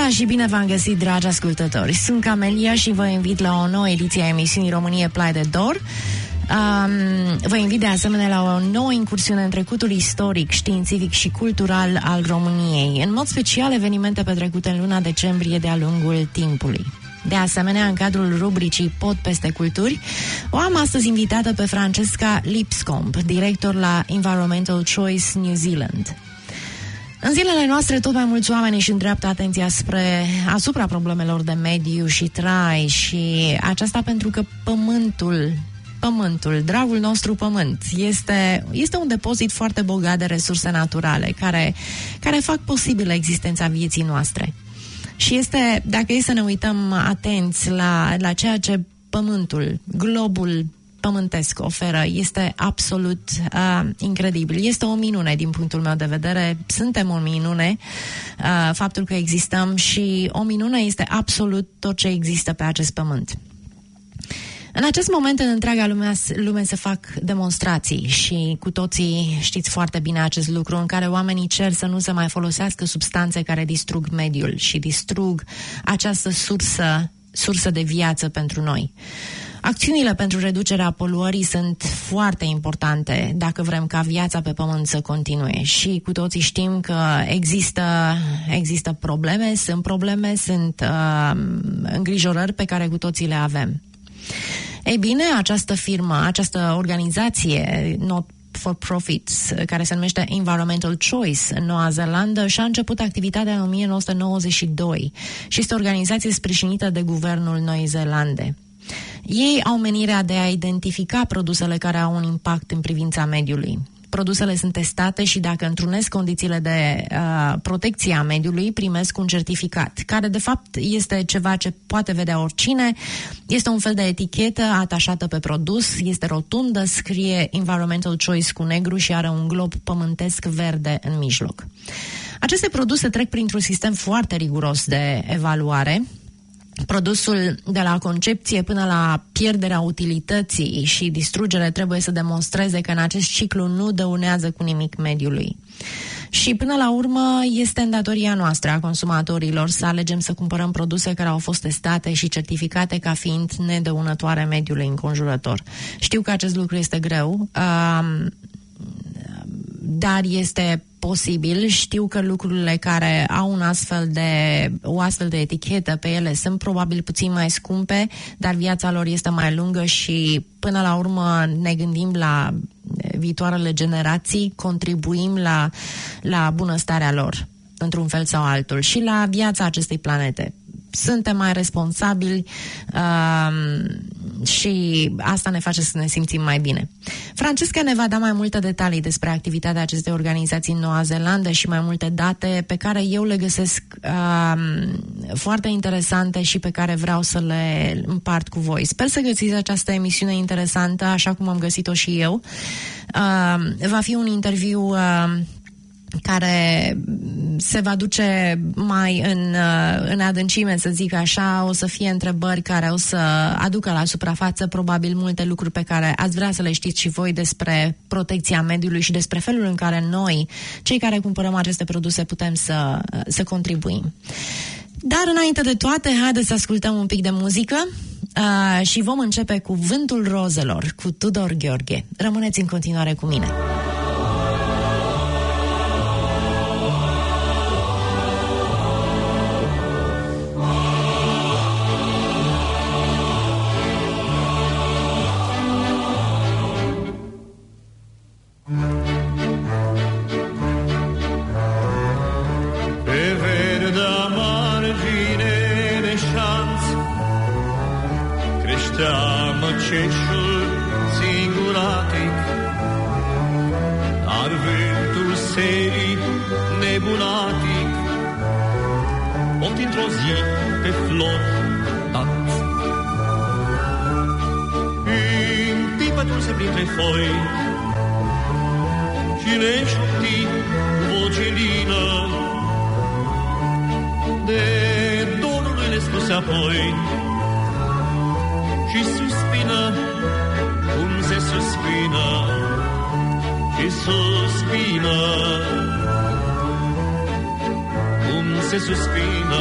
seara și bine v-am găsit, dragi ascultători. Sunt Camelia și vă invit la o nouă ediție a emisiunii România Plai de Dor. Vă invit de asemenea la o nouă incursiune în trecutul istoric, științific și cultural al României, în mod special evenimente petrecute în luna decembrie de-a lungul timpului. De asemenea, în cadrul rubricii Pod peste culturi, o am astăzi invitată pe Francesca Lipscomb, director la Environmental Choice New Zealand. În zilele noastre, tot mai mulți oameni își îndreaptă atenția asupra problemelor de mediu și trai, și aceasta pentru că pământul, dragul nostru pământ, este un depozit foarte bogat de resurse naturale care fac posibilă existența vieții noastre. Și dacă e să ne uităm atenți la ceea ce pământul, globul pământesc oferă, este absolut incredibil. Este o minune din punctul meu de vedere. Suntem o minune, faptul că existăm, și o minune este absolut tot ce există pe acest pământ. În acest moment, în întreaga lume se fac demonstrații și cu toții știți foarte bine acest lucru, în care oamenii cer să nu se mai folosească substanțe care distrug mediul și distrug această sursă de viață pentru noi. Acțiunile pentru reducerea poluării sunt foarte importante dacă vrem ca viața pe pământ să continue, și cu toții știm că există probleme, sunt îngrijorări pe care cu toții le avem. Ei bine, această organizație not for profits, care se numește Environmental Choice în Noua Zeelandă, și-a început activitatea în 1992 și este o organizație sprijinită de guvernul Noii Zeelande. Ei au menirea de a identifica produsele care au un impact în privința mediului. Produsele sunt testate și dacă întrunesc condițiile de protecție a mediului, primesc un certificat, care de fapt este ceva ce poate vedea oricine. Este un fel de etichetă atașată pe produs, este rotundă, scrie Environmental Choice cu negru și are un glob pământesc verde în mijloc. Aceste produse trec printr-un sistem foarte riguros de evaluare. Produsul, de la concepție până la pierderea utilității și distrugere, trebuie să demonstreze că în acest ciclu nu dăunează cu nimic mediului. Și până la urmă este îndatoria noastră a consumatorilor să alegem să cumpărăm produse care au fost testate și certificate ca fiind nedăunătoare mediului înconjurător. Știu că acest lucru este greu, dar este posibil. Știu că lucrurile care au o astfel de etichetă pe ele sunt probabil puțin mai scumpe, dar viața lor este mai lungă și până la urmă ne gândim la viitoarele generații, contribuim la bunăstarea lor într-un fel sau altul și la viața acestei planete. Suntem mai responsabili și asta ne face să ne simțim mai bine. Francesca ne va da mai multe detalii despre activitatea acestei organizații în Noua Zeelandă și mai multe date pe care eu le găsesc foarte interesante și pe care vreau să le împart cu voi. Sper să găsiți această emisiune interesantă, așa cum am găsit-o și eu. Va fi un interviu care se va duce mai în adâncime, să zic așa. O să fie întrebări care o să aducă la suprafață probabil multe lucruri pe care ați vrea să le știți și voi despre protecția mediului și despre felul în care noi, cei care cumpărăm aceste produse, putem să contribuim. Dar înainte de toate, haideți să ascultăm un pic de muzică și vom începe cu Vântul Rozelor, cu Tudor Gheorghe. Rămâneți în continuare cu mine. Ceșul singuratic, dar vântul serii nebunatic opt într-o zi pe flori dat. Împipă dulce printre foi și le șopti voce lină de dorul nespus apoi. Și suspină, cum se suspină, și suspină, cum se suspină.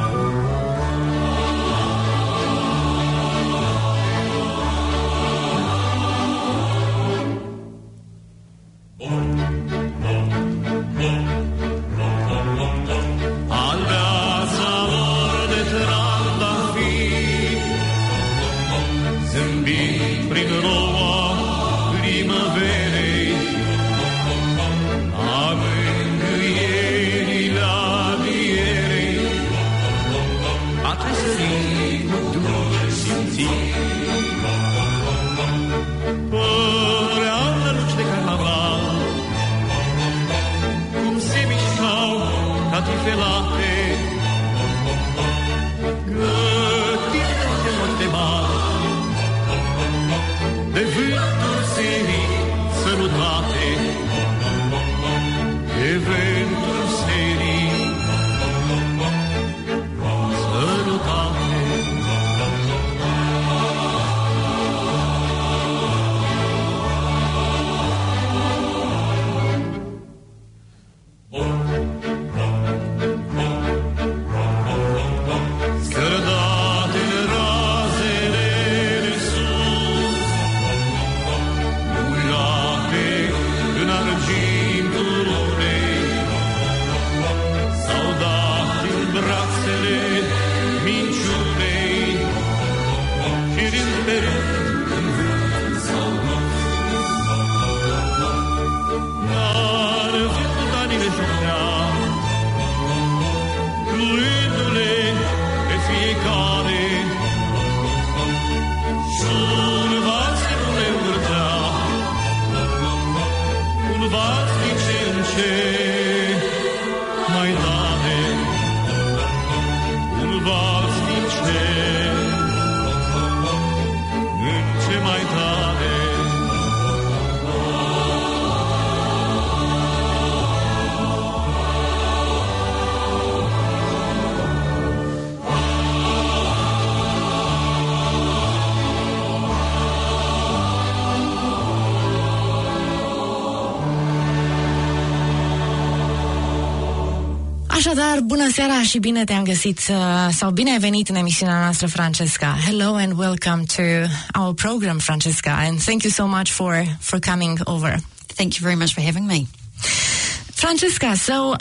Așadar, bună seara și bine te-am găsit sau bine ai venit în emisiunea noastră, Francesca. Hello and welcome to our program, Francesca, and thank you so much for coming over. Thank you very much for having me. Francesca, so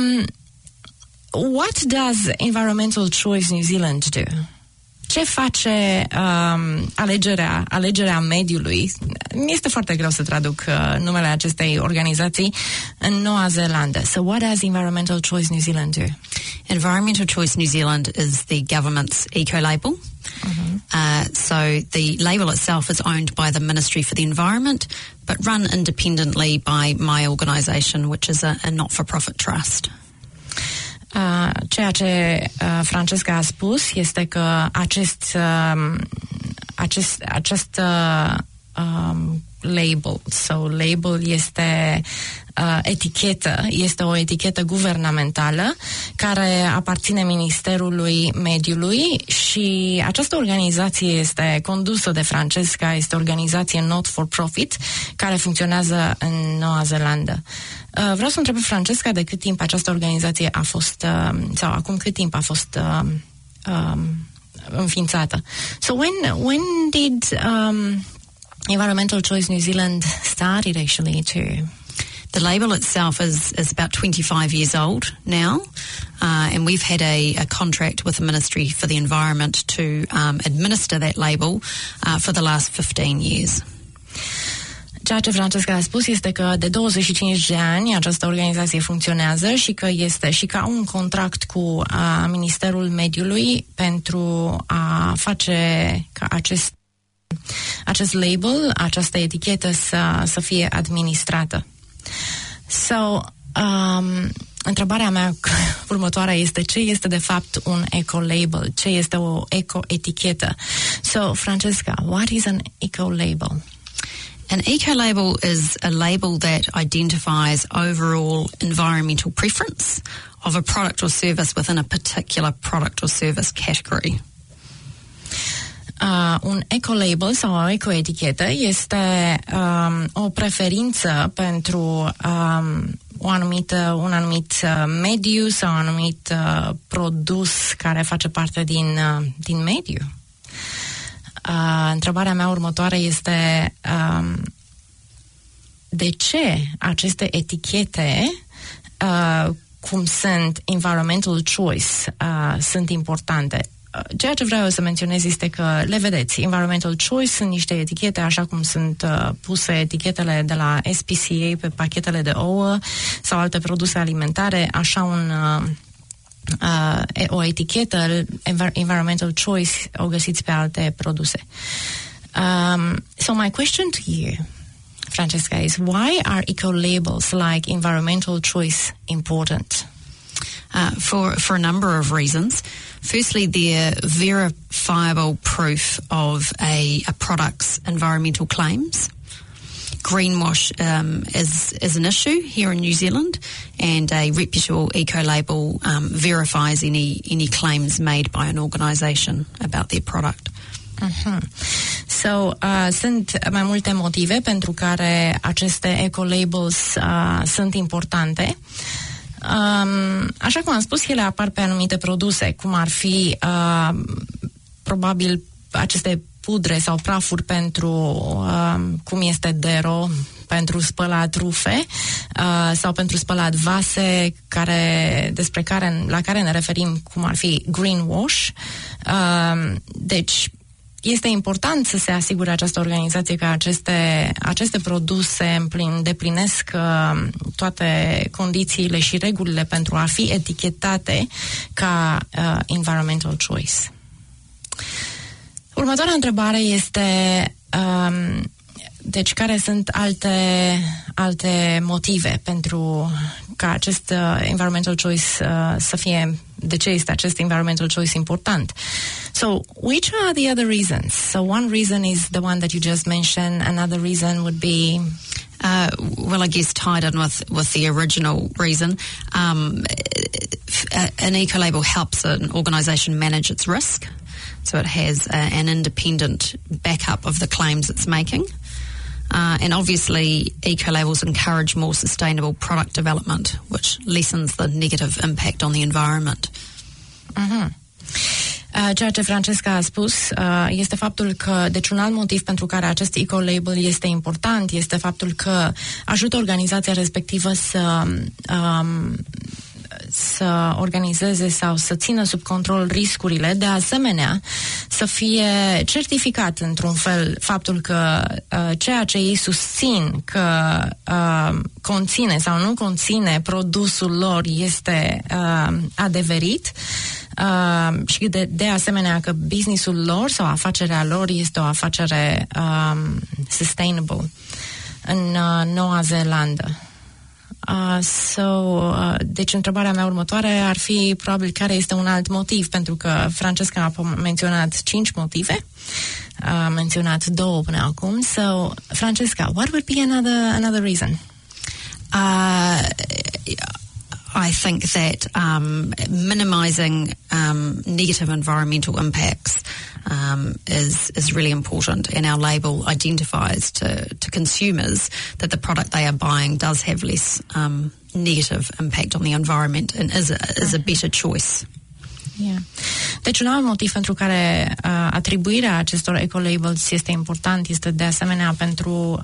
what does Environmental Choice New Zealand do? Ce face alegerea mediului? Mi-este foarte greu să traduc numele acestei organizații în Noua Zeelandă. So what does Environmental Choice New Zealand do? Environmental Choice New Zealand is the government's eco-label. So the label itself is owned by the Ministry for the Environment, but run independently by my organisation, which is a not-for-profit trust. Ceea ce Francesca a spus este că acest label, so label este etichetă, este o etichetă guvernamentală care aparține Ministerului Mediului și această organizație este condusă de Francesca, este o organizație not-for-profit care funcționează în Noua Zeelandă. Vreau să întreb pe Francesca de cât timp această organizație a fost, sau acum cât timp a fost înființată. So when did Environmental Choice New Zealand started actually to... The label itself is about 25 years old now, and we've had a contract with the Ministry for the Environment to administer that label for the last 15 years. Ceea ce Francesca a spus este că de 25 de ani această organizație funcționează și că este și că au un contract cu Ministerul Mediului pentru a face ca acest label, această etichetă să fie administrată. So, întrebarea mea următoarea este ce este de fapt un eco-label? Ce este o eco-etichetă? So, Francesca, what is an eco-label? An eco-label is a label that identifies overall environmental preference of a product or service within a particular product or service category. Un eco-label sau o eco-etichetă este o preferință un anumit mediu sau un anumit produs care face parte din mediu. Întrebarea mea următoare este de ce aceste etichete cum sunt environmental choice sunt importante. Ceea ce vreau să menționez este că le vedeți, environmental choice sunt niște etichete așa cum sunt puse etichetele de la SPCA pe pachetele de ouă sau alte produse alimentare, așa o etichetă environmental choice o găsiți pe alte produse. So my question to you, Francesca, is why are eco-labels like environmental choice important? For a number of reasons. Firstly, they're verifiable proof of a product's environmental claims. Greenwash is an issue here in New Zealand, and a reputable eco-label verifies any claims made by an organisation about their product. So, sunt mai multe motive pentru care aceste eco-labels sunt importante. Așa cum am spus, ele apar pe anumite produse, cum ar fi probabil aceste pudre sau prafuri pentru cum este Dero, pentru spălat rufe sau pentru spălat vase, la care ne referim cum ar fi greenwash. Deci este important să se asigure această organizație că aceste produse îndeplinesc toate condițiile și regulile pentru a fi etichetate ca environmental choice. Următoarea întrebare este deci care sunt alte motive pentru ca acest environmental choice să fie, de ce este acest environmental choice important? So, which are the other reasons? So, one reason is the one that you just mentioned. Another reason would be... well, I guess tied in with the original reason, an eco-label helps an organisation manage its risk. So it has an independent backup of the claims it's making. And obviously, eco-labels encourage more sustainable product development, which lessens the negative impact on the environment. Ceea ce Francesca a spus este faptul că, deci un alt motiv pentru care acest eco-label este important este faptul că ajută organizația respectivă să organizeze sau să țină sub control riscurile, de asemenea să fie certificat într-un fel faptul că ceea ce ei susțin că conține sau nu conține produsul lor este adeverit și de asemenea că businessul lor sau afacerea lor este o afacere sustainable. În Noua Zeelandă. Deci întrebarea mea următoare ar fi probabil care este un alt motiv, pentru că Francesca a menționat 5 motive, a menționat 2 până acum. So, Francesca, what would be another reason? I think that minimising negative environmental impacts is really important, and our label identifies to consumers that the product they are buying does have less negative impact on the environment and is a better choice. Yeah. Deci un alt motiv pentru care atribuirea acestor eco-labels este important este de asemenea pentru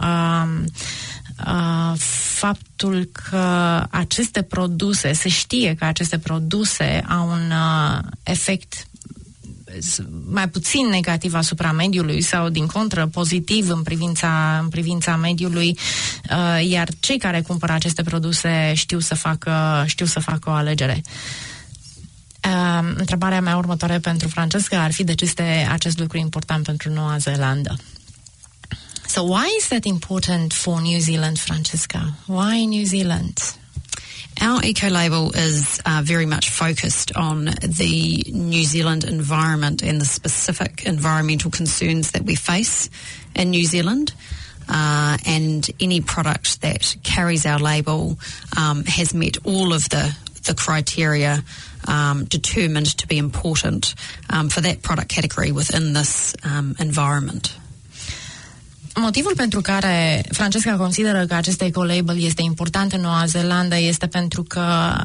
faptul că aceste produse, se știe că aceste produse au un efect mai puțin negativ asupra mediului sau din contră pozitiv în privința mediului, iar cei care cumpără aceste produse știu să facă o alegere. Întrebarea mea următoare pentru Francesca ar fi de ce este acest lucru important pentru Noua Zeelandă. So why is that important for New Zealand, Francesca? Why New Zealand? Our eco-label is very much focused on the New Zealand environment and the specific environmental concerns that we face in New Zealand. And any product that carries our label has met all of the criteria determined to be important for that product category within this environment. Motivul pentru care Francesca consideră că acest eco-label este important în Noua Zeelandă este pentru că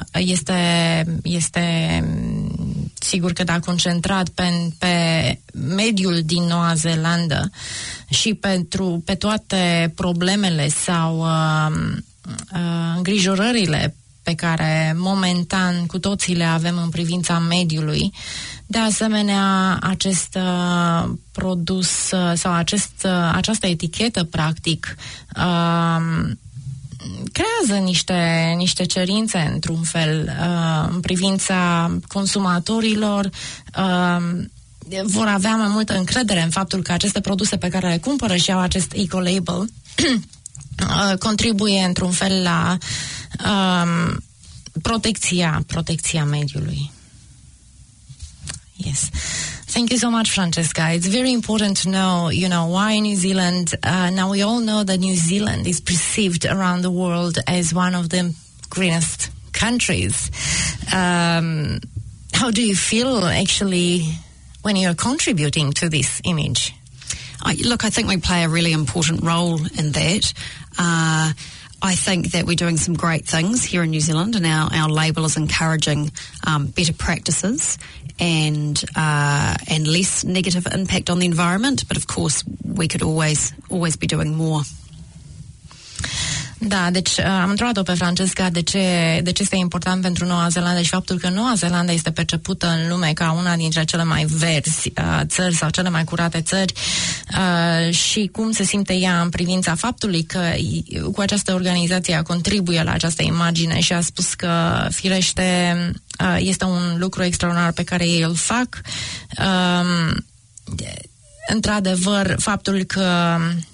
este sigur că da concentrat pe mediul din Noua Zeelandă și pe toate problemele sau îngrijorările pe care momentan cu toții le avem în privința mediului. De asemenea, acest produs sau această etichetă, practic, creează niște cerințe, într-un fel, în privința consumatorilor. Vor avea mai multă încredere în faptul că aceste produse pe care le cumpără și au acest eco-label contribuie, într-un fel, la protecția mediului. Yes. Thank you so much, Francesca. It's very important to know, why New Zealand, now we all know that New Zealand is perceived around the world as one of the greenest countries. How do you feel, actually, when you're contributing to this image? Look, I think we play a really important role in that. I think that we're doing some great things here in New Zealand, and our label is encouraging better practices and less negative impact on the environment. But of course, we could always be doing more. Da, deci am întrebat-o pe Francesca de ce este important pentru Noua Zeelandă și faptul că Noua Zeelandă este percepută în lume ca una dintre cele mai verzi țări sau cele mai curate țări și cum se simte ea în privința faptului că cu această organizație contribuie la această imagine și a spus că, firește, este un lucru extraordinar pe care ei îl fac. Într-adevăr, faptul că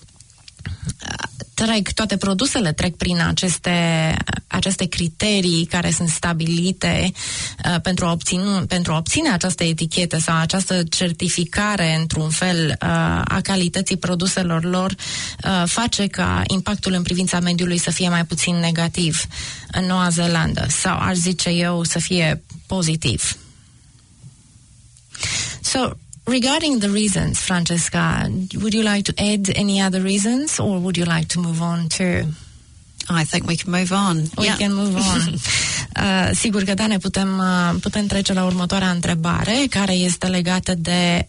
toate produsele trec prin aceste criterii care sunt stabilite pentru a obține această etichetă sau această certificare, într-un fel, a calității produselor lor, face ca impactul în privința mediului să fie mai puțin negativ în Noua Zeelandă sau, aș zice eu, să fie pozitiv. So, regarding the reasons, Francesca, would you like to add any other reasons, or would you like to move on to? I think we can move on. We can move on. Sigur că da, ne putem trece la următoarea întrebare, care este legată de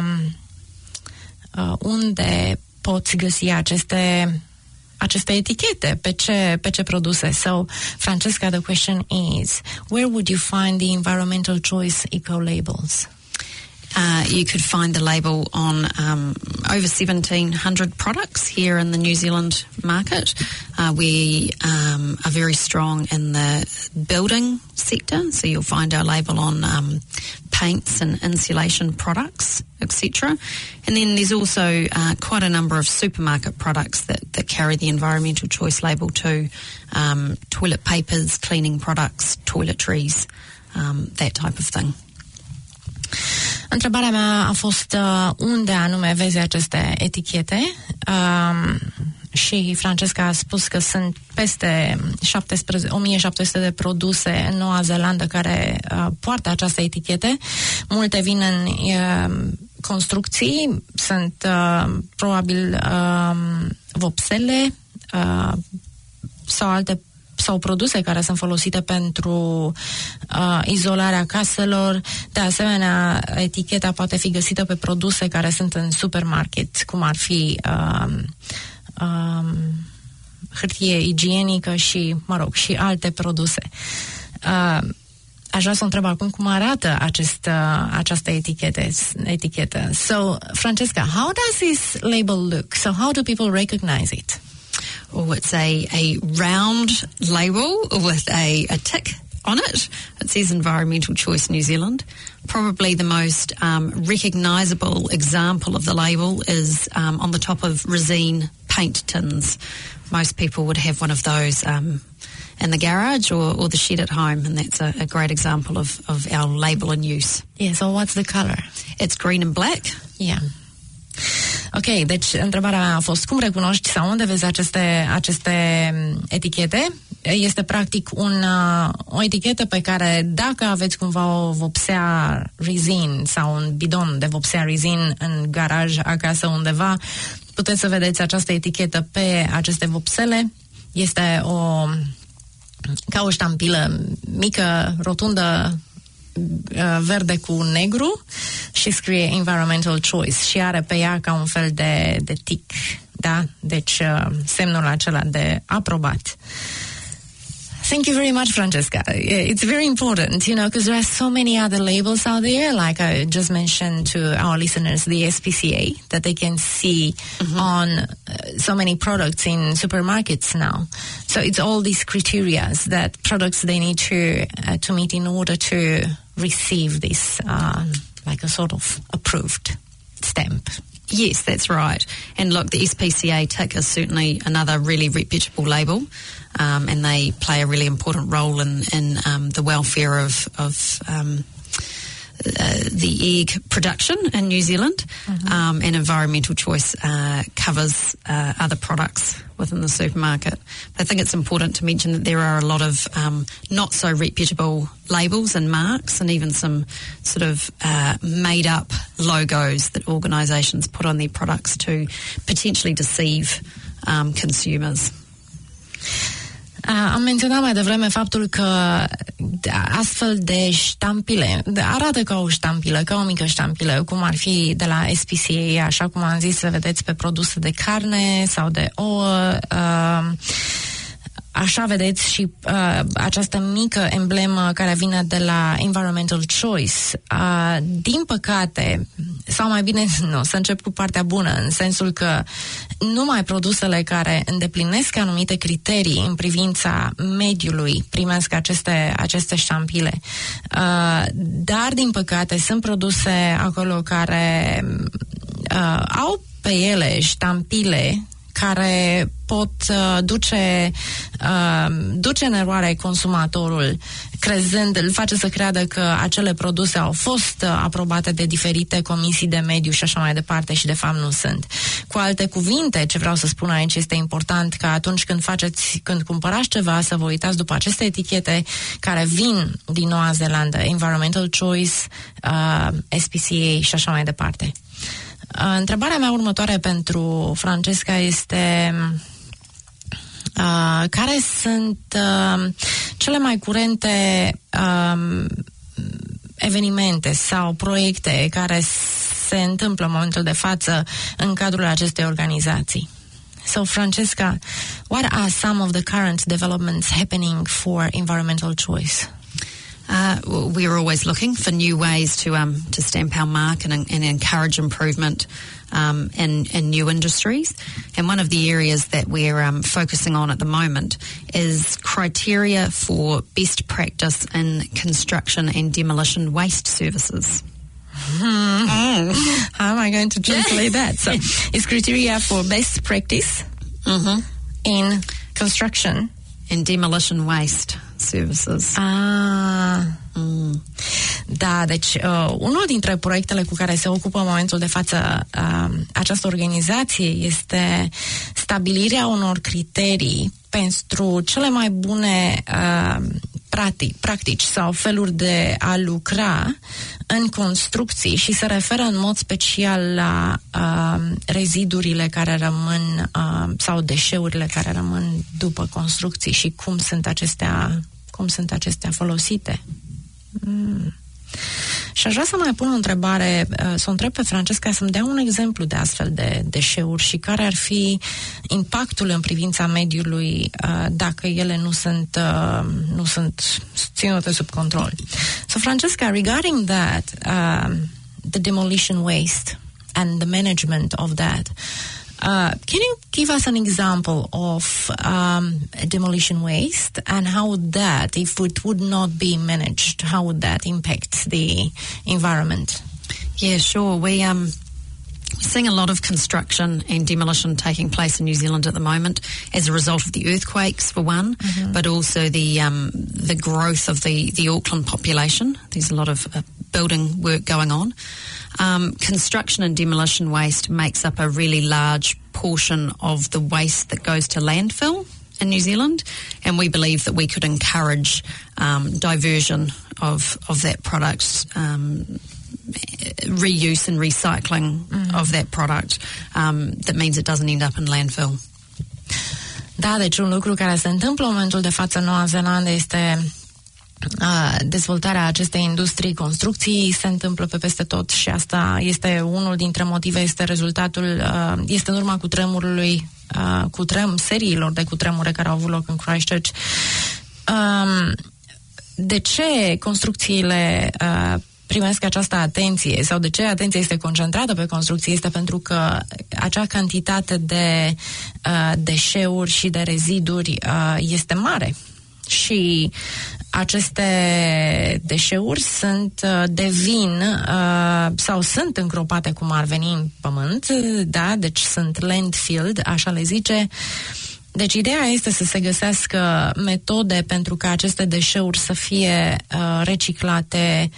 unde poți găsi aceste etichete, pe ce produse. So, Francesca, the question is, where would you find the Environmental Choice Eco-labels? You could find the label on over 1,700 products here in the New Zealand market. We are very strong in the building sector, so you'll find our label on paints and insulation products, etc. And then there's also quite a number of supermarket products that carry the Environmental Choice label too. Toilet papers, cleaning products, toiletries, that type of thing. Întrebarea mea a fost unde anume vezi aceste etichete și Francesca a spus că sunt peste 1700 de produse în Noua Zeelandă care poartă această etichete. Multe vin în construcții, sunt probabil vopsele sau produse care sunt folosite pentru izolarea caselor. De asemenea, eticheta poate fi găsită pe produse care sunt în supermarket, cum ar fi hârtie igienică și, și alte produse. Aș vrea să întreb acum cum arată această etichetă. So, Francesca, how does this label look? So, how do people recognize it? Oh, it's a round label with a tick on it. It says Environmental Choice New Zealand. Probably the most recognisable example of the label is on the top of Resene paint tins. Most people would have one of those in the garage or the shed at home, and that's a great example of our label in use. Yeah, so what's the colour? It's green and black. Yeah. Ok, deci întrebarea mea a fost cum recunoști sau unde vezi aceste etichete este practic o etichetă pe care dacă aveți cumva o vopsea resin sau un bidon de vopsea resin în garaj acasă undeva, puteți să vedeți această etichetă pe aceste vopsele. Este ca o ștampilă mică, rotundă, verde cu negru și scrie Environmental Choice și are pe ea ca un fel de tic, da? Deci semnul acela de aprobat. Thank you very much, Francesca. It's very important, because there are so many other labels out there, like I just mentioned to our listeners, the SPCA, that they can see on so many products in supermarkets now. So it's all these criteria that products they need to meet in order to receive this, like a sort of approved stamp. Yes, that's right. And look, the SPCA tick is certainly another really reputable label, and they play a really important role in the welfare of the egg production in New Zealand. And Environmental Choice covers other products within the supermarket. I think it's important to mention that there are a lot of not so reputable labels and marks, and even some sort of made up logos that organisations put on their products to potentially deceive consumers. Am menționat mai devreme faptul că astfel de ștampile arată ca o ștampilă, ca o mică ștampilă, cum ar fi de la SPCA, așa cum am zis, să vedeți pe produse de carne sau de ouă. Așa vedeți și această mică emblemă care vine de la Environmental Choice. Din păcate, sau mai bine, nu, să încep cu partea bună, în sensul că numai produsele care îndeplinesc anumite criterii în privința mediului primesc aceste ștampile. Dar, din păcate, sunt produse acolo care au pe ele ștampile care pot duce în eroare consumatorul, îl face să creadă că acele produse au fost aprobate de diferite comisii de mediu și așa mai departe și de fapt nu sunt. Cu alte cuvinte, ce vreau să spun aici, este important că atunci când cumpărați ceva, să vă uitați după aceste etichete care vin din Noua Zeelandă, Environmental Choice, SPCA și așa mai departe. Întrebarea mea următoare pentru Francesca este care sunt cele mai curente evenimente sau proiecte care se întâmplă în momentul de față în cadrul acestei organizații? So, Francesca, what are some of the current developments happening for Environmental Choice? We're always looking for new ways to stamp our mark and encourage improvement in new industries. And one of the areas that we're focusing on at the moment is criteria for best practice in construction and demolition waste services. How am I going to translate that? So, it's criteria for best practice in construction and demolition waste services. Da, deci unul dintre proiectele cu care se ocupă în momentul de față această organizație este stabilirea unor criterii pentru cele mai bune practici sau feluri de a lucra în construcții și se referă în mod special la rezidurile care rămân sau deșeurile care rămân după construcții și cum sunt acestea folosite. Și aș vrea să mai pun o întrebare, să o întreb pe Francesca să-mi dea un exemplu de astfel de deșeuri și care ar fi impactul în privința mediului dacă ele nu sunt ținute sub control. So, Francesca, regarding that, the demolition waste and the management of that, can you give us an example of demolition waste and how would that, if it would not be managed, how would that impact the environment? Yeah, sure. We're seeing a lot of construction and demolition taking place in New Zealand at the moment as a result of the earthquakes, for one, but also the growth of the Auckland population. There's a lot of building work going on. Construction and demolition waste makes up a really large portion of the waste that goes to landfill in New Zealand, and we believe that we could encourage diversion of that product, reuse and recycling of that product. That means it doesn't end up in landfill. Da, deci un lucru care se întâmplă în momentul de față în Noua Zeelandă este dezvoltarea acestei industrii construcții, se întâmplă pe peste tot și asta este unul dintre motive, este rezultatul, este în urma seriilor de cutremure care au avut loc în Christchurch. De ce construcțiile primesc această atenție sau de ce atenția este concentrată pe construcții? Este pentru că acea cantitate de deșeuri și de reziduri este mare și aceste deșeuri devin sau sunt încropate cum ar veni în pământ, da, deci sunt landfilled, așa le zice. Deci ideea este să se găsească metode pentru ca aceste deșeuri să fie reciclate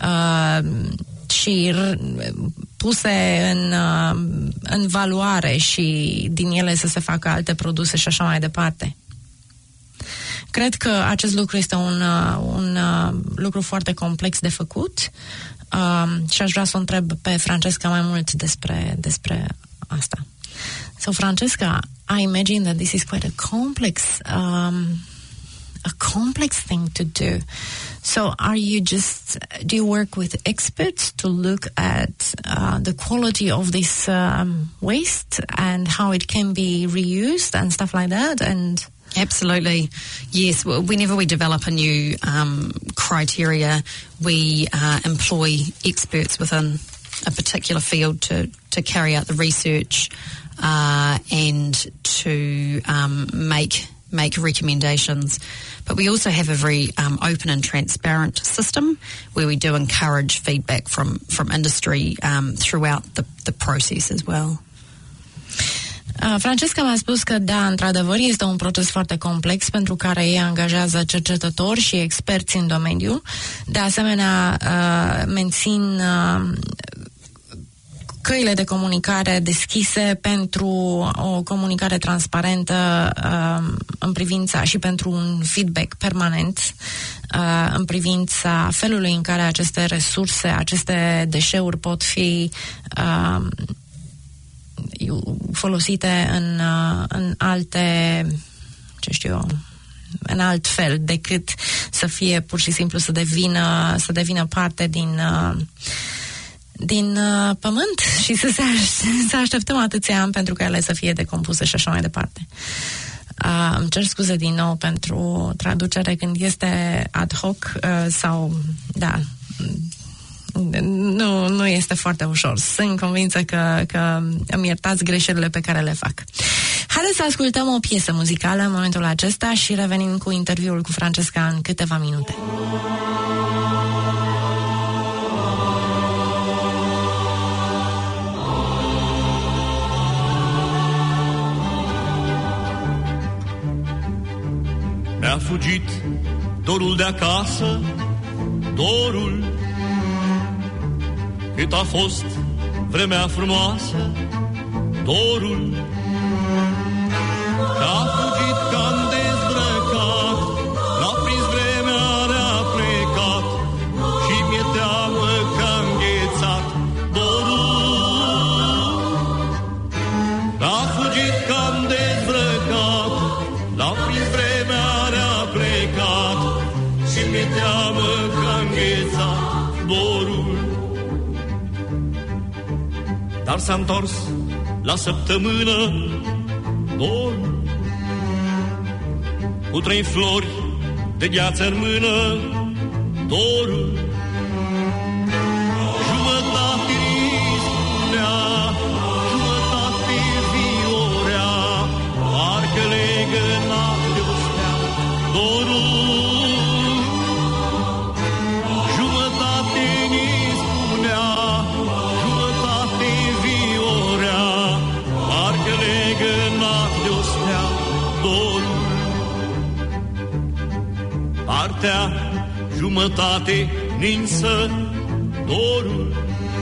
și puse în valoare și din ele să se facă alte produse și așa mai departe. Cred că acest lucru este un lucru foarte complex de făcut și aș vrea să o întreb pe Francesca mai mult despre asta. So, Francesca, I imagine that this is quite a complex thing to do. So, do you work with experts to look at the quality of this waste and how it can be reused and stuff like that? And absolutely, yes. Whenever we develop a new criteria, we employ experts within a particular field to carry out the research and to make recommendations. But we also have a very open and transparent system where we do encourage feedback from industry throughout the process as well. Francesca mi-a spus că, da, într-adevăr, este un proces foarte complex pentru care ei angajează cercetători și experți în domeniu. De asemenea, mențin căile de comunicare deschise pentru o comunicare transparentă în privința și pentru un feedback permanent în privința felului în care aceste resurse, aceste deșeuri pot fi folosite în alte, ce știu eu, în alt fel decât să fie pur și simplu să devină parte din pământ și să așteptăm atâția ani pentru ca ele să fie decompuse și așa mai departe. Îmi cer scuze din nou pentru traducere când este ad hoc sau, da, nu este foarte ușor. Sunt convinsă că îmi iertați greșelile pe care le fac. Haideți să ascultăm o piesă muzicală în momentul acesta și revenim cu interviul cu Francesca în câteva minute. Mi-a fugit dorul de acasă, dorul cât a fost vremea frumoasă, dorul că-a fugit că-am dezbrăcat, l-a prins vremea, ne-a plecat și mi-e teamă că-am înghețat. Dorul că-a fugit că-am dezbrăcat, l-a prins vremea, ne-a plecat și mi-e teamă că-am înghețat. Dorul dar s-a întors la săptămână, dorul cu 3 flori de gheață în mână, dorul jumătate spunea, jumătate viorea, parcă legă noapte o stea, dorul jumătate ni spunea, jumătate viorea, parcă legă noapte o stea, dorul. Partea jumătate ninsă, dorul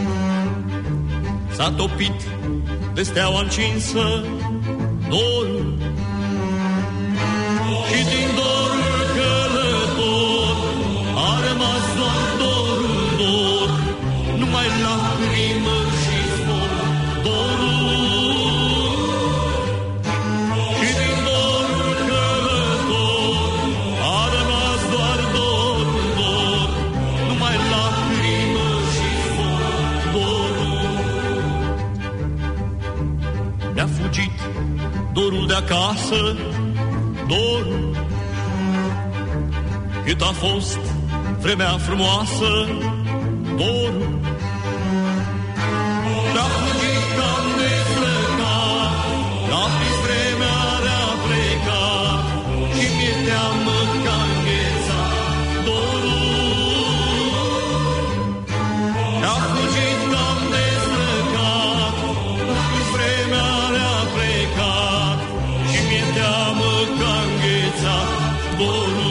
s-a topit de steaua încinsă, dorul și din dorul călător a rămas doar dorul, dor, numai lacrimă și spor, dorul. Și din dorul călător a rămas doar dorul, dor, numai lacrimă și spor, dorul. Mi-a fugit dorul de acasă, dorul. Cât a fost vremea frumoasă, dorul. Mi-a fugit cam dezbrăcat, l-a prins vremea de-a plecat și mi-e teamă că-a înghețat dorul. Mi-a fugit cam dezbrăcat, l-a prins vremea de-a plecat și mi-e teamă că-a înghețat dorul.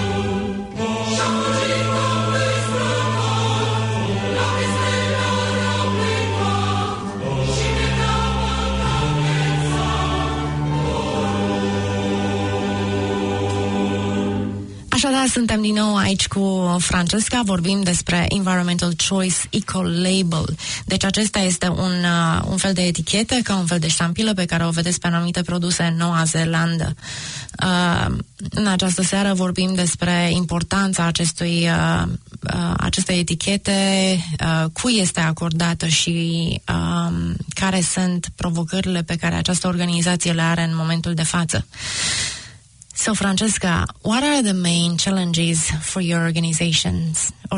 Așadar, suntem din nou aici cu Francesca, vorbim despre Environmental Choice Eco-Label. Deci acesta este un fel de etichetă, ca un fel de ștampilă pe care o vedeți pe anumite produse în Noua Zeelandă. În această seară vorbim despre importanța acestei etichete, cui este acordată și care sunt provocările pe care această organizație le are în momentul de față. So, Francesca, what are the main challenges for your organization?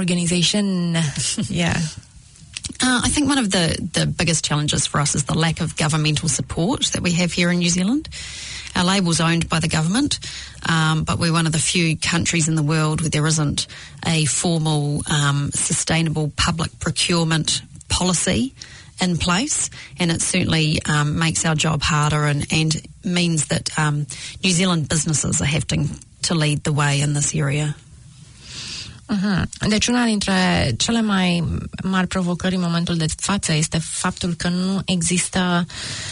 Yeah. I think one of the biggest challenges for us is the lack of governmental support that we have here in New Zealand. Our label's owned by the government, but we're one of the few countries in the world where there isn't a formal, sustainable public procurement policy in place, and it certainly makes our job harder and means that New Zealand businesses are having to lead the way in this area. Deci una dintre cele mai mari provocări în momentul de față este faptul că nu există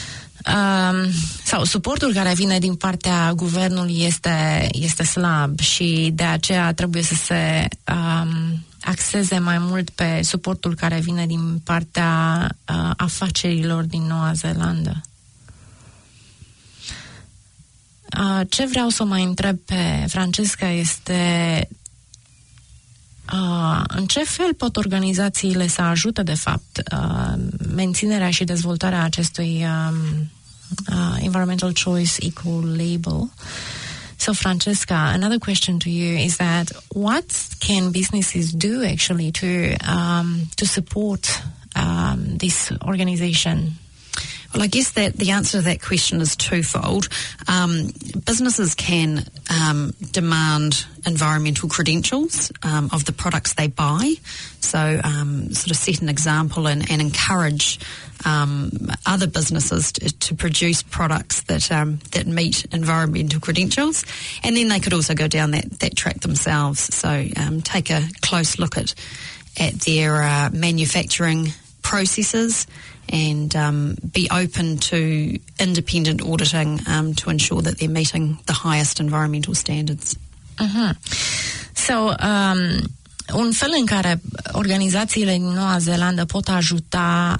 sau suportul care vine din partea guvernului este slab și de aceea trebuie să se axeze mai mult pe suportul care vine din partea afacerilor din Noua Zeelandă. Ce vreau să mai întreb pe Francesca este în ce fel pot organizațiile să ajute, de fapt, menținerea și dezvoltarea acestui Environmental Choice Eco-Label? So, Francesca, another question to you is that what can businesses do actually to support this organization? Well, I guess that the answer to that question is twofold. Businesses can demand environmental credentials of the products they buy, so sort of set an example and encourage other businesses to produce products that meet environmental credentials, and then they could also go down that track themselves. So take a close look at their manufacturing processes and be open to independent auditing to ensure that they're meeting the highest environmental standards. So, un fel în care organizațiile din Noua Zeelandă pot ajuta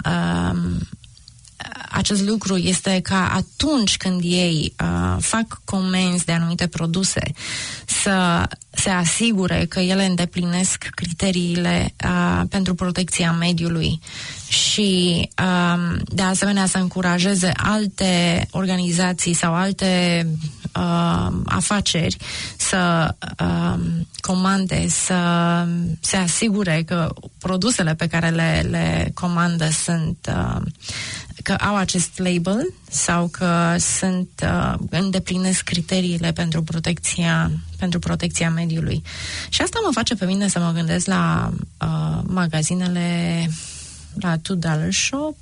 acest lucru este ca atunci când ei fac comenzi de anumite produse să se asigure că ele îndeplinesc criteriile pentru protecția mediului și de asemenea să încurajeze alte organizații sau alte afaceri să comande, să se asigure că produsele pe care le comandă că au acest label sau că îndeplinesc criteriile pentru protecția mediului. Și asta mă face pe mine să mă gândesc la magazinele, la $2 Shop.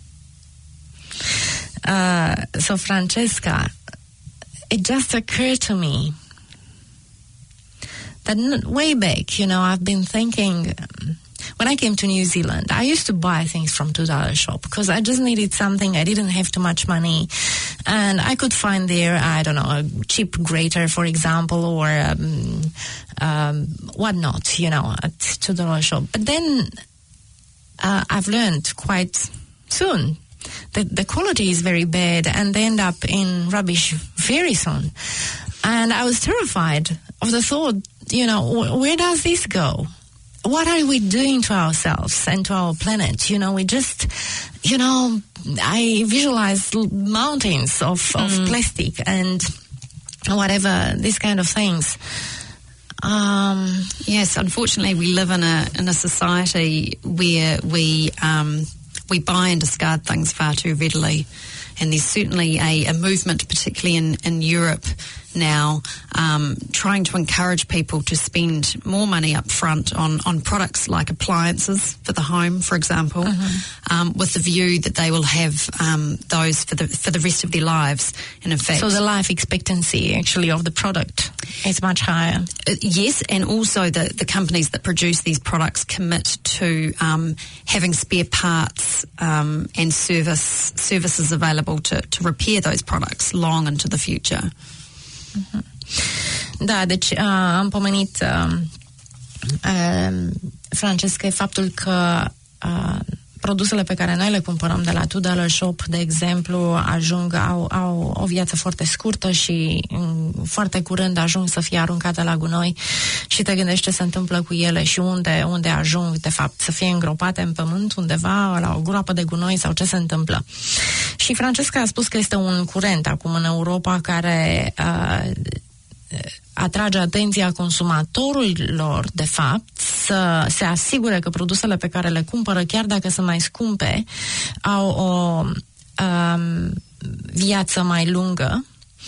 So, Francesca, it just occurred to me that way back, I've been thinking, when I came to New Zealand, I used to buy things from $2 Shop because I just needed something. I didn't have too much money. And I could find there, I don't know, a chip grater, for example, or whatnot, at $2 shop. But then I've learned quite soon that the quality is very bad, and they end up in rubbish very soon. And I was terrified of the thought, where does this go? What are we doing to ourselves and to our planet? We just, I visualize mountains of plastic and whatever, these kind of things. Yes, unfortunately, we live in a society where we buy and discard things far too readily, and there's certainly a movement, particularly in Europe now, trying to encourage people to spend more money up front on products like appliances for the home, for example, with the view that they will have those for the rest of their lives. And in fact, so the life expectancy actually of the product is much higher. Yes, and also the companies that produce these products commit to having spare parts and services available to repair those products long into the future. Da, deci am pomenit Francesca, faptul că produsele pe care noi le cumpărăm de la $2 Shop, de exemplu, au o viață foarte scurtă și foarte curând ajung să fie aruncate la gunoi și te gândești ce se întâmplă cu ele și unde ajung, de fapt, să fie îngropate în pământ undeva, la o groapă de gunoi, sau ce se întâmplă. Și Francesca a spus că este un curent acum în Europa care atrage atenția consumatorilor, de fapt, să se asigure că produsele pe care le cumpără, chiar dacă sunt mai scumpe, au o viață mai lungă.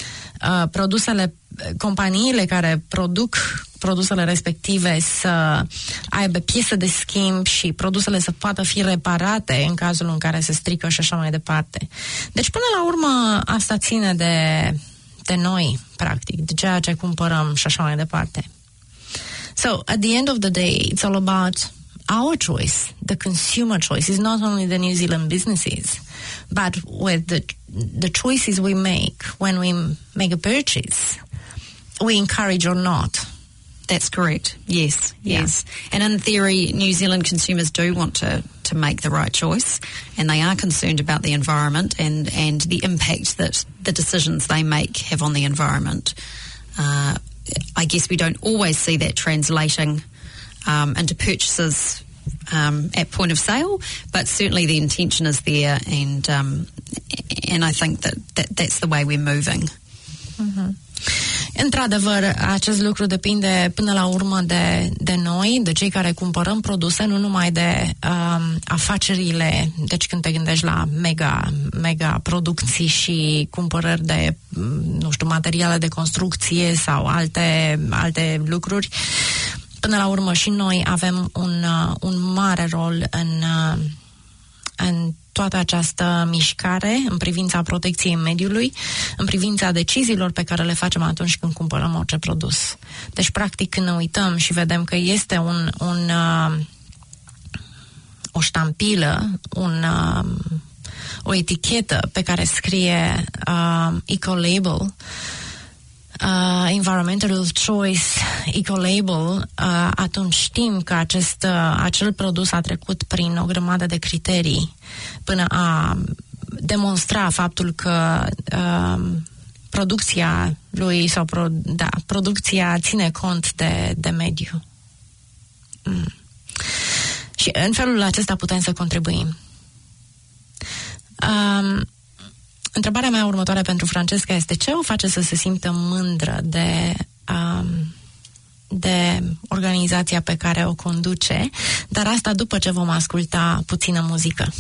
Companiile care produc produsele respective să aibă piese de schimb și produsele să poată fi reparate în cazul în care se strică și așa mai departe. Deci, până la urmă, asta ține de noi, practic, de ceea ce cumpărăm și așa mai departe. So, at the end of the day, it's all about our choice, the consumer choice. It's not only the New Zealand businesses, but with the choices we make when we make a purchase, we encourage or not. That's correct. Yes. And in theory, New Zealand consumers do want to make the right choice, and they are concerned about the environment and the impact that the decisions they make have on the environment. I guess we don't always see that translating into purchases at point of sale, but certainly the intention is there, and I think that's the way we're moving. Mm-hmm. Într-adevăr, acest lucru depinde până la urmă de noi, de cei care cumpărăm produse, nu numai de afacerile, deci când te gândești la mega producții și cumpărări de, materiale de construcție sau alte lucruri. Până la urmă și noi avem un mare rol în toată această mișcare, în privința protecției mediului, în privința deciziilor pe care le facem atunci când cumpărăm orice produs. Deci, practic, când ne uităm și vedem că este o ștampilă, o etichetă pe care scrie eco-label, environmental choice eco-label, atunci știm că acel produs a trecut prin o grămadă de criterii până a demonstra faptul că producția lui sau producția ține cont de mediu. Și în felul acesta putem să contribuim. Întrebarea mea următoare pentru Francesca este: ce o face să se simtă mândră de organizația pe care o conduce, dar asta după ce vom asculta puțină muzică.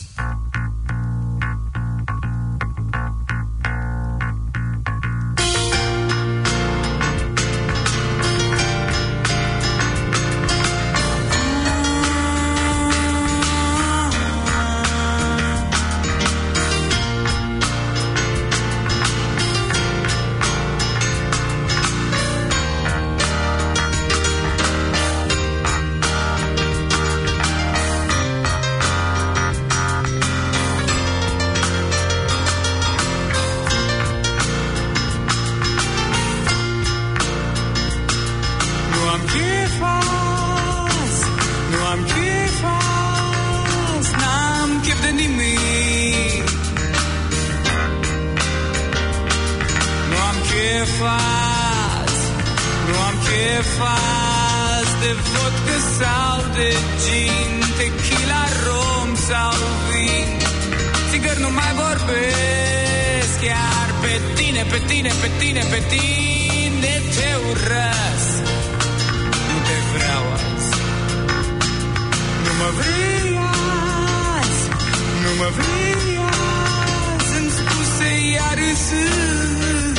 azi, nu am chef azi de vodka sau de gin, tequila, rom sau vin. Țigări nu mai vorbesc, chiar pe tine, pe tine, pe tine, pe tine te urăsc. Nu te vreau azi, nu mă vrei azi, nu mă vrei azi, îmi spuse iar râsând.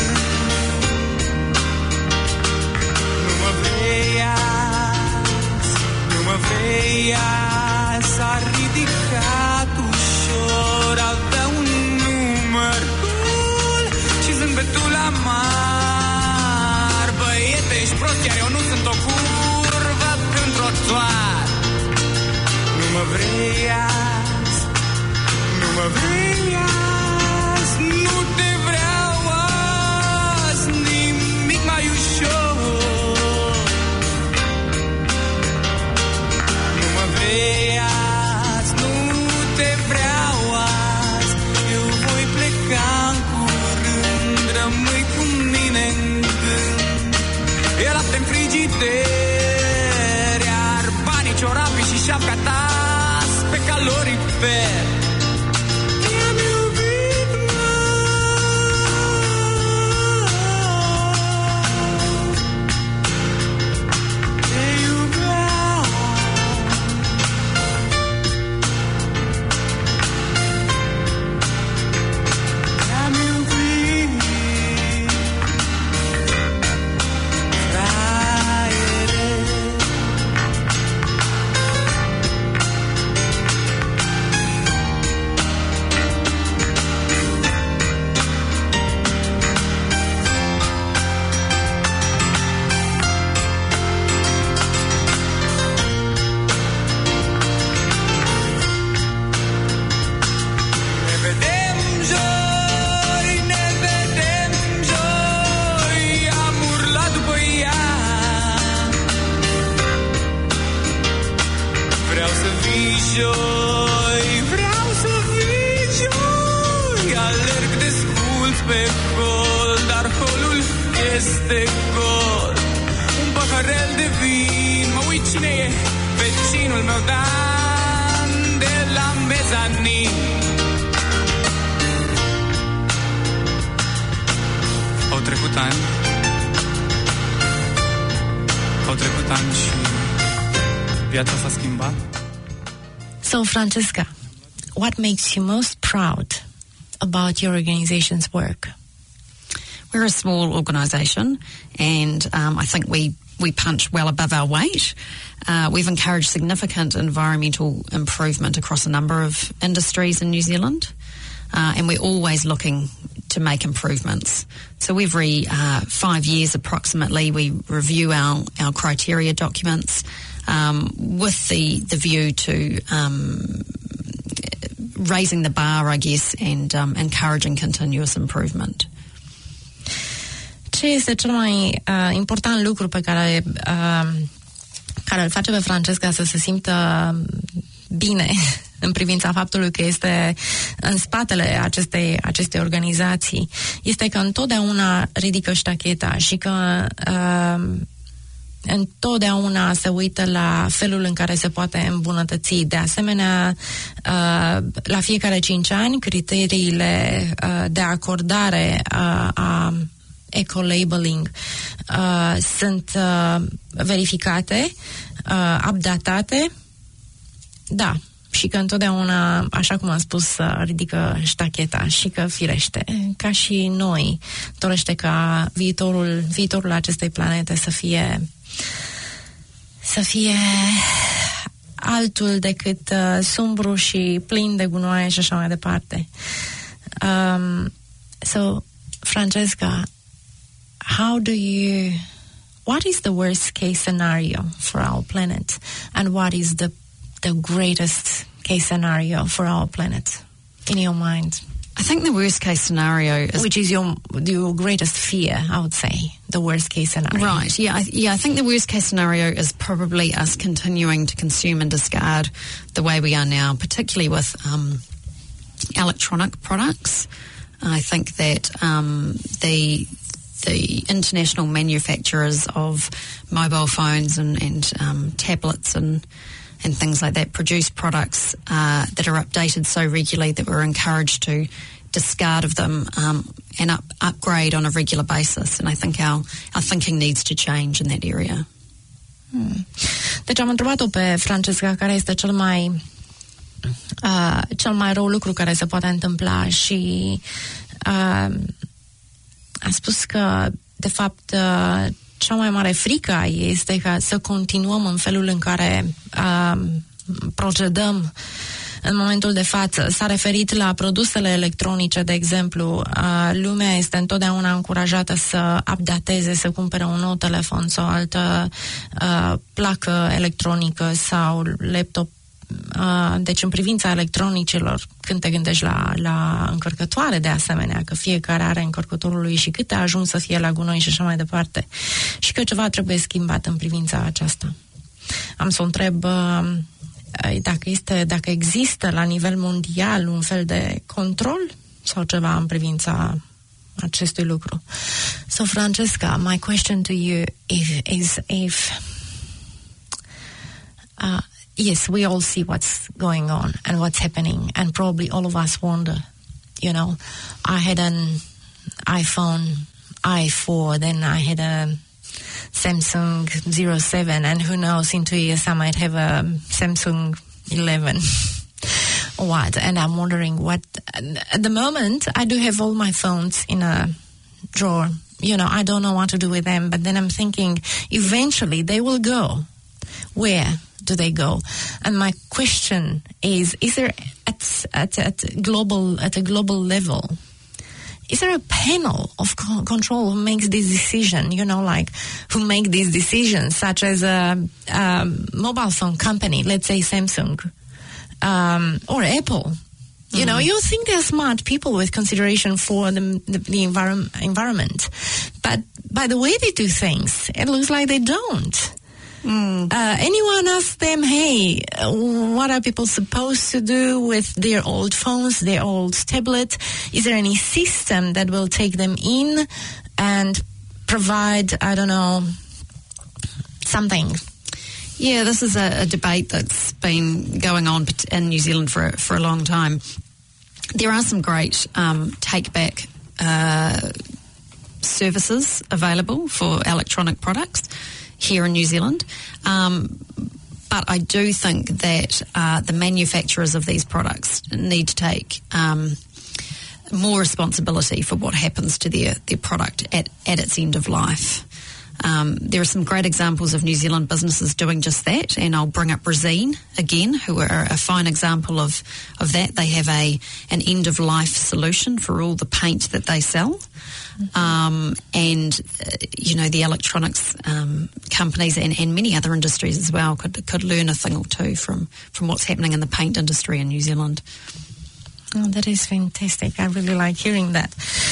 Nu mă vrei azi, nu mă vrei azi, s-a ridicat ușor, avea un număr cool și zâmbetul amar. Băiete, ești prost, iar eu nu sunt o curvă când trotuar. Nu mă vrei azi, nu mă vrei azi, nu te vreau azi, nimic mai ușor. Nu mă vrei azi, nu te vreau azi, eu voi pleca în curând, rămâi cu mine în gând. E lapte-n frigider, iar banii, ciorapii și șapca ta pe calorifer. Te-am iubit, te iubeam. Te-am iubit, fraiere. Ne vedem joi, ne vedem joi, am urlat după ea. Vreau să vii joi, vreau să vii joi, alerg desculț pe hol, dar holul este gol. Un paharel de vin, mă uit cine e vecinul meu Dan de la mezanin. Au trecut ani, și viața s-a schimbat. So, Francesca, what makes you most proud about your organization's work? We're a small organisation, and I think we punch well above our weight. We've encouraged significant environmental improvement across a number of industries in New Zealand, and we're always looking to make improvements. So every 5 years approximately, we review our criteria documents with the view to raising the bar, I guess, and encouraging continuous improvement. Ce este cel mai important lucru pe care îl face pe Francesca să se simtă bine în privința faptului că este în spatele acestei organizații? Este că întotdeauna ridică ștacheta și că întotdeauna se uită la felul în care se poate îmbunătăți. De asemenea, la fiecare 5 ani, criteriile de acordare a eco-labeling sunt verificate, updatate, da, și că întotdeauna, așa cum am spus, ridică ștacheta și că, firește, ca și noi, dorește ca viitorul acestei planete să fie altul decât sumbru și plin de gunoaie și așa mai departe. So, Francesca, what is the worst case scenario for our planet, and what is the greatest case scenario for our planet in your mind? I think the worst case scenario is... Which is your greatest fear, I would say, the worst case scenario. Right, yeah. I think the worst case scenario is probably us continuing to consume and discard the way we are now, particularly with electronic products. I think that the international manufacturers of mobile phones and tablets and things like that produce products that are updated so regularly that we're encouraged to discard of them and upgrade on a regular basis. And I think our thinking needs to change in that area. Deci am întrebat-o pe Francesca care este cel mai rău lucru care se poate întâmpla și a spus că, de fapt, cea mai mare frică a ei este ca să continuăm în felul în care procedăm în momentul de față. S-a referit la produsele electronice, de exemplu. Lumea este întotdeauna încurajată să updateze, să cumpere un nou telefon sau o altă placă electronică sau laptop. Deci în privința electronicilor, când te gândești la încărcătoare de asemenea, că fiecare are încărcătorul lui și câte a ajuns să fie la gunoi și așa mai departe, și că ceva trebuie schimbat în privința aceasta. Am să o întreb dacă există la nivel mondial un fel de control sau ceva în privința acestui lucru. So Francesca, my question to you is if yes, we all see what's going on and what's happening, and probably all of us wonder, you know, I had an iPhone i4, then I had a Samsung 07, and who knows, in 2 years I might have a Samsung 11 or what, and I'm wondering what, at the moment I do have all my phones in a drawer, you know, I don't know what to do with them, but then I'm thinking eventually they will go. Where do they go? And my question is there at a global level, is there a panel of control who makes this decision, you know, like who make these decisions, such as a mobile phone company, let's say Samsung, or Apple? You know, you think they're smart people with consideration for the environment, but by the way they do things, it looks like they don't. Anyone ask them, hey, what are people supposed to do with their old phones, their old tablet? Is there any system that will take them in and provide, I don't know, something? Yeah, this is a debate that's been going on in New Zealand for a long time. There are some great take-back services available for electronic products here in New Zealand. But I do think that the manufacturers of these products need to take more responsibility for what happens to their product at its end of life. There are some great examples of New Zealand businesses doing just that, and I'll bring up Resene again, who are a fine example of that. They have an end-of-life solution for all the paint that they sell. And you know, the electronics companies and many other industries as well could learn a thing or two from what's happening in the paint industry in New Zealand. Oh, that is fantastic. I really like hearing that.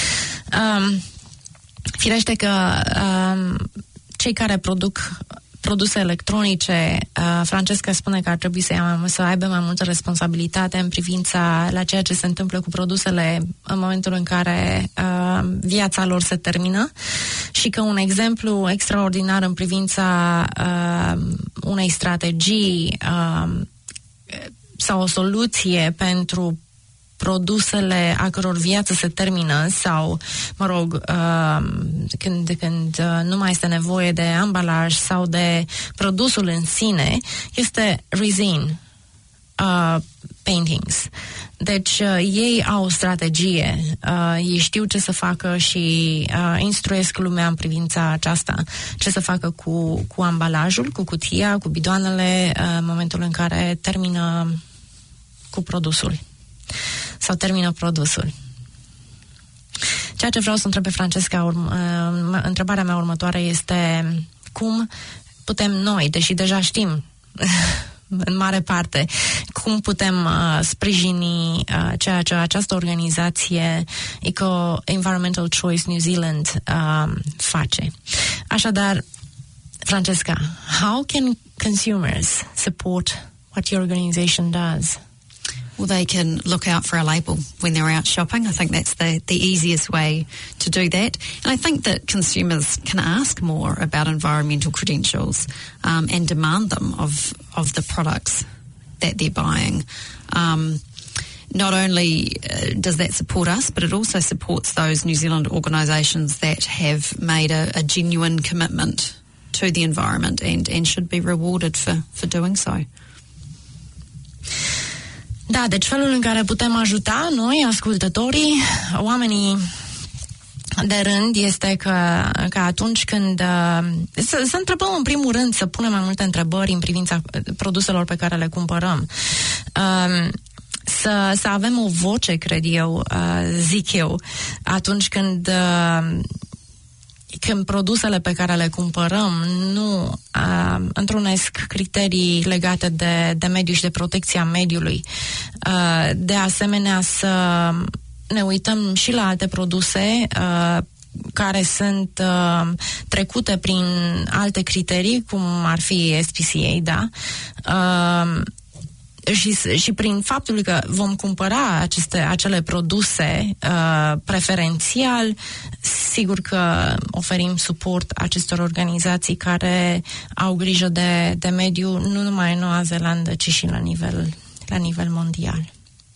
Firește că cei care produc produse electronice, Francesca spune că ar trebui să aibă mai multă responsabilitate în privința la ceea ce se întâmplă cu produsele în momentul în care viața lor se termină, și că un exemplu extraordinar în privința unei strategii sau o soluție pentru produsele a căror viață se termină sau, mă rog, când nu mai este nevoie de ambalaj sau de produsul în sine, este Resene Paintings. Deci ei au o strategie, ei știu ce să facă și instruiesc lumea în privința aceasta, ce să facă cu ambalajul, cu cutia, cu bidoanele în momentul în care termină cu produsul sau termină produsul. Ceea ce vreau să întreb pe Francesca, întrebarea mea următoare este: cum putem noi, deși deja știm în mare parte, cum putem sprijini ceea ce această organizație Environmental Choice New Zealand face. Așadar, Francesca, how can consumers support what your organization does? Well, they can look out for a label when they're out shopping. I think that's the easiest way to do that. And I think that consumers can ask more about environmental credentials and demand them of the products that they're buying. Not only does that support us, but it also supports those New Zealand organisations that have made a genuine commitment to the environment and should be rewarded for doing so. Da, deci felul în care putem ajuta noi, ascultătorii, oamenii de rând, este că atunci când să întrebăm în primul rând, să punem mai multe întrebări în privința produselor pe care le cumpărăm. Să avem o voce, cred eu, zic eu, atunci când produsele pe care le cumpărăm nu întrunesc criterii legate de mediu și de protecția mediului. De asemenea, să ne uităm și la alte produse care sunt trecute prin alte criterii, cum ar fi SPCA, da? Și prin faptul că vom cumpăra acele produse preferențial, sigur că oferim suport acestor organizații care au grijă de mediu, nu numai în Noua Zeelandă, ci și la nivel mondial.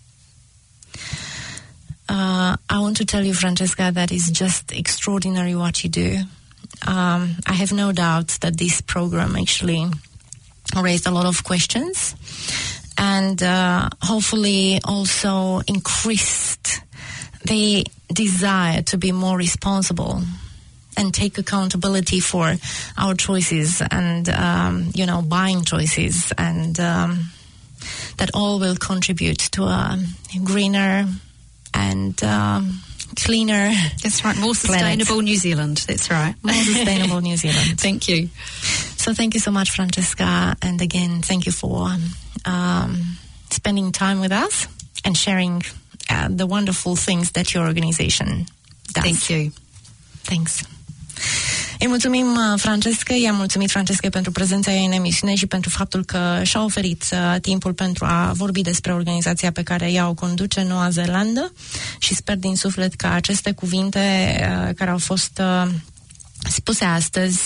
I want to tell you, Francesca, that is just extraordinary what you do. I have no doubt that this program actually raised a lot of questions and hopefully also increased the desire to be more responsible and take accountability for our choices and, buying choices, and that all will contribute to a greener and cleaner. That's right, more sustainable planet. New Zealand, that's right. More sustainable New Zealand. Thank you. So thank you so much, Francesca, and again, thank you for spending time with us and sharing the wonderful things that your organization does. Thank you. Thanks. Îi mulțumim, Francesca, i-am mulțumit Francesca pentru prezența ei în emisiune și pentru faptul că și-a oferit timpul pentru a vorbi despre organizația pe care ea o conduce în Noua Zeelandă, și sper din suflet că aceste cuvinte care au fost spuse astăzi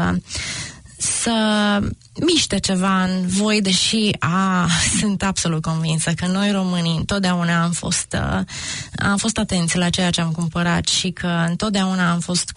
să miște ceva în voi, deși sunt absolut convinsă că noi românii întotdeauna am fost atenți la ceea ce am cumpărat și că întotdeauna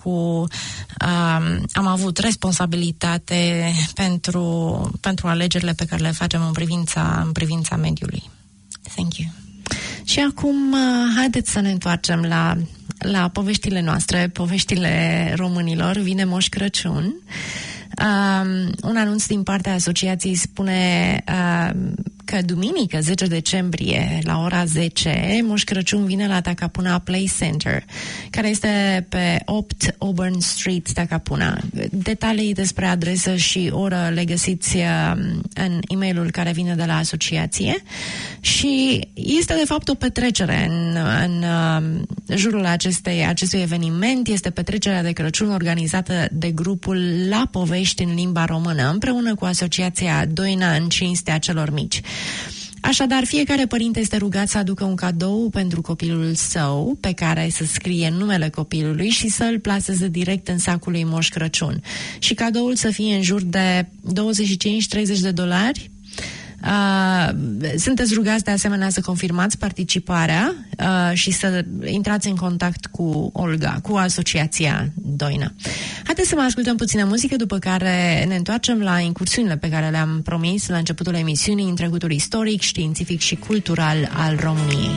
am avut responsabilitate pentru alegerile pe care le facem în privința mediului. Thank you. Și acum haideți să ne întoarcem la poveștile noastre, poveștile românilor. Vine Moș Crăciun. Un anunț din partea asociației spune că duminică, 10 decembrie, la ora 10, Moș Crăciun vine la Takapuna Play Center, care este pe 8 Auburn Street, Takapuna. Detalii despre adresă și oră le găsiți în e-mailul care vine de la asociație, și este de fapt o petrecere în jurul acestui eveniment. Este petrecerea de Crăciun organizată de grupul La Povești în limba română, împreună cu asociația Doina în cinstea celor mici. Așadar, fiecare părinte este rugat să aducă un cadou pentru copilul său, pe care să scrie numele copilului și să îl plaseze direct în sacul lui Moș Crăciun. Și cadoul să fie în jur de $25-30. Sunteți rugați de asemenea să confirmați participarea și să intrați în contact cu Olga, cu asociația Doina. Haideți să mai ascultăm puțină muzică, după care ne întoarcem la incursiunile pe care le-am promis la începutul emisiunii în trecutul istoric, științific și cultural al României.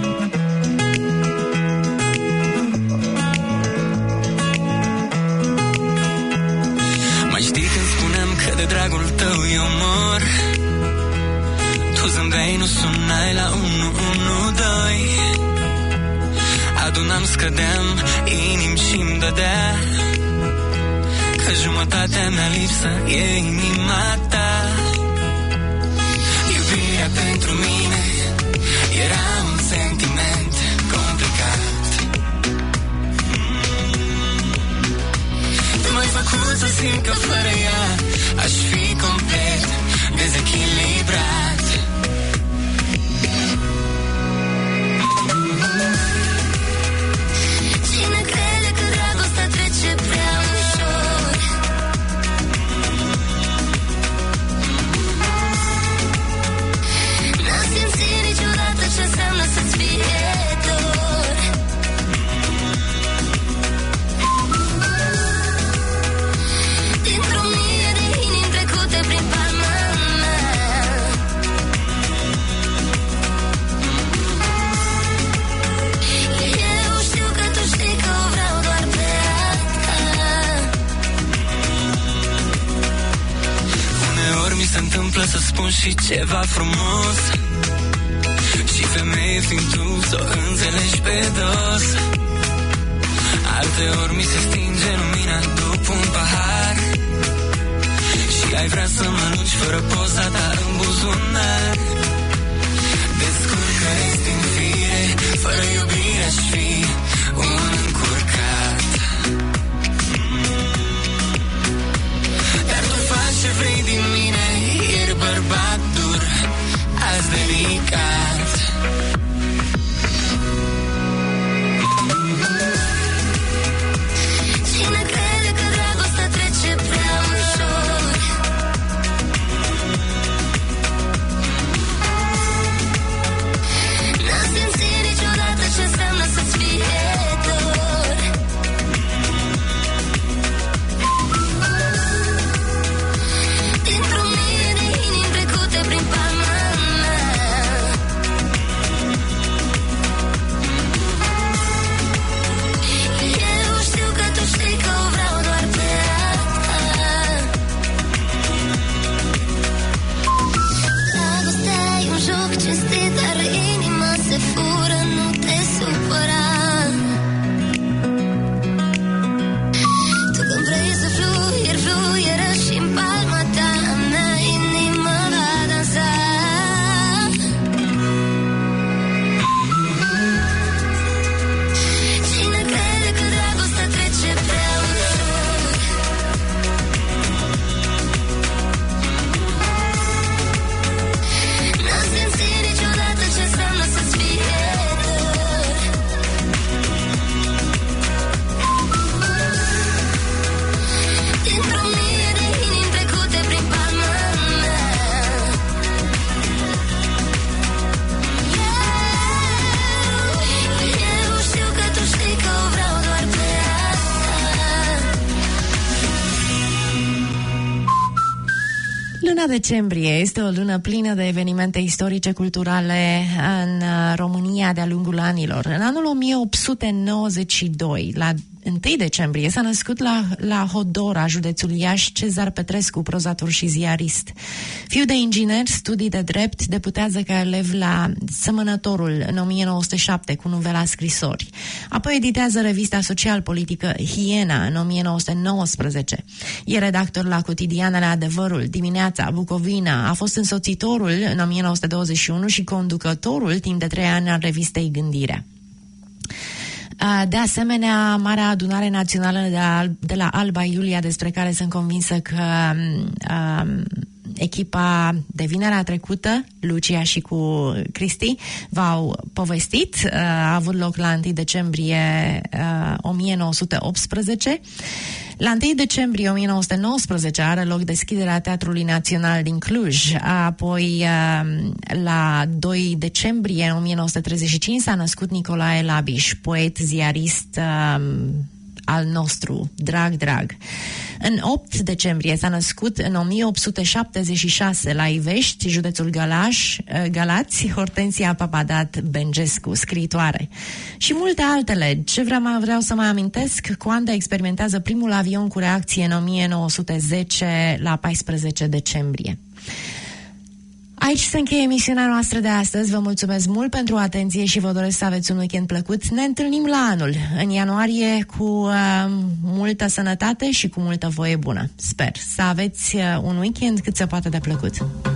Mai știi când spuneam că de dragul tău eu mor? Tu zâmbeai, nu sunai la 112. Adunam, scădeam, inimi și-mi dădea că jumătatea mea lipsă e inima ta. Iubirea pentru mine era un sentiment complicat. Tu m-ai făcut să simt că fără ea aș fi complet dezechilibrat. bun și ceva frumos. Și femeie fiind tu, s-o înțelegi pe dos. Alteori mi se stinge lumina după un pahar și ai vrea să mănânci fără poza ta în buzunar. Descurcă-ți din fire, fără iubire aș fi un încurcat. Dar tu faci ce vrei din mine, ieri bărbat dur, azi delicat. Cine crede că dragostea trece prea ușor? N-a simțit niciodată ce înseamnă să-ți fie dor. Dintr-o mie de inimi trecute prin palma mea, eu știu că tu știi că o vreau doar pe asta. Dragostea e un joc cinstit, dar inima se fură, nu te supăra. Tu când vrei să fluieri, fluieră și-n palma ta, mea inima va dansa. Cine crede că dragostea trece prea ușor? N-a simțit niciodată ce înseamnă să-ți fie dor. Dintr-o mie de inimi trecute prin palma mea, eu știu că tu știi că o vreau doar pe asta. Luna decembrie este o lună plină de evenimente istorice culturale în România de-a lungul anilor. În anul 1892, la 1 decembrie, s-a născut la Hodora, județul Iași, Cezar Petrescu, prozator și ziarist. Fiu de inginer, studii de drept, deputează ca elev la Semănătorul în 1907 cu novela Scrisori. Apoi editează revista social-politică Hiena în 1919. E redactor la cotidianele Adevărul, Dimineața, Bucovina. A fost însoțitorul în 1921 și conducătorul timp de 3 ani al revistei Gândirea. De asemenea, Marea Adunare Națională de la Alba Iulia, despre care sunt convinsă că echipa de vinerea trecută, Lucia și cu Cristi, v-au povestit, a avut loc la 1 decembrie 1918. La 1 decembrie 1919 are loc deschiderea Teatrului Național din Cluj. Apoi, la 2 decembrie 1935 s-a născut Nicolae Labiș, poet, ziarist al nostru, drag. În 8 decembrie s-a născut în 1876 la Ivești, județul Galați, Hortensia Papadat Bengescu, scriitoare. Și multe altele. Ce vreau să mai amintesc, Coanda experimentează primul avion cu reacție în 1910 la 14 decembrie. Aici se încheie emisiunea noastră de astăzi. Vă mulțumesc mult pentru atenție și vă doresc să aveți un weekend plăcut. Ne întâlnim la anul, în ianuarie, cu multă sănătate și cu multă voie bună. Sper să aveți un weekend cât se poate de plăcut.